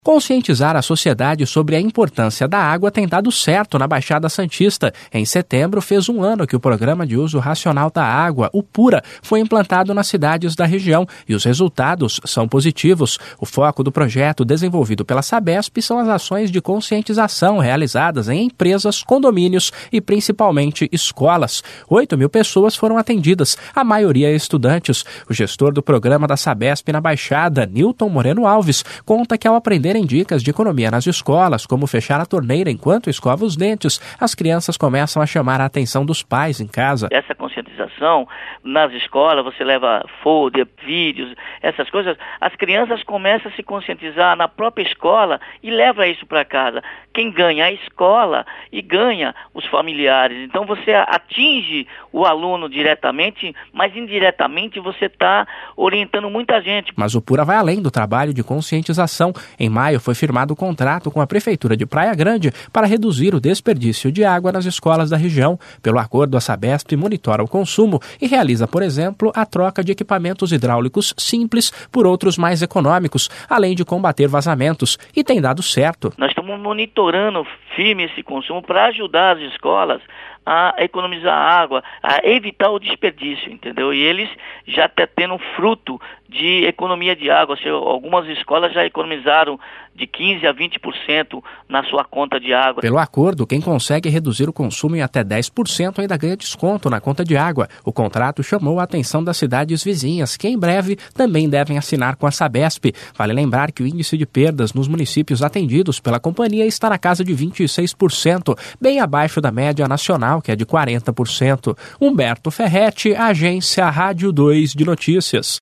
Conscientizar a sociedade sobre a importância da água tem dado certo na Baixada Santista. Em setembro, fez um ano que o Programa de Uso Racional da Água, o PURA, foi implantado nas cidades da região e os resultados são positivos. O foco do projeto desenvolvido pela Sabesp são as ações de conscientização realizadas em empresas, condomínios e principalmente escolas. 8.000 pessoas foram atendidas, a maioria estudantes. O gestor do programa da Sabesp na Baixada, Nilton Moreno Alves, conta que ao aprender em dicas de economia nas escolas, como fechar a torneira enquanto escova os dentes, as crianças começam a chamar a atenção dos pais em casa. Essa conscientização nas escolas, você leva folder, vídeos, essas coisas, as crianças começam a se conscientizar na própria escola e leva isso para casa. Quem ganha a escola e ganha os familiares. Então você atinge o aluno diretamente, mas indiretamente você está orientando muita gente. Mas o PURA vai além do trabalho de conscientização. Em maio foi firmado o contrato com a Prefeitura de Praia Grande para reduzir o desperdício de água nas escolas da região. Pelo acordo, a Sabesp monitora o consumo e realiza, por exemplo, a troca de equipamentos hidráulicos simples por outros mais econômicos, além de combater vazamentos. E tem dado certo. Nós estamos monitorando firme esse consumo para ajudar as escolas a economizar água, a evitar o desperdício, entendeu? E eles já estão tendo fruto de economia de água. Algumas escolas já economizaram de 15% a 20% na sua conta de água. Pelo acordo, quem consegue reduzir o consumo em até 10% ainda ganha desconto na conta de água. O contrato chamou a atenção das cidades vizinhas, que em breve também devem assinar com a Sabesp. Vale lembrar que o índice de perdas nos municípios atendidos pela companhia está na casa de 26%, bem abaixo da média nacional, que é de 40%. Humberto Ferretti, Agência Rádio 2 de Notícias.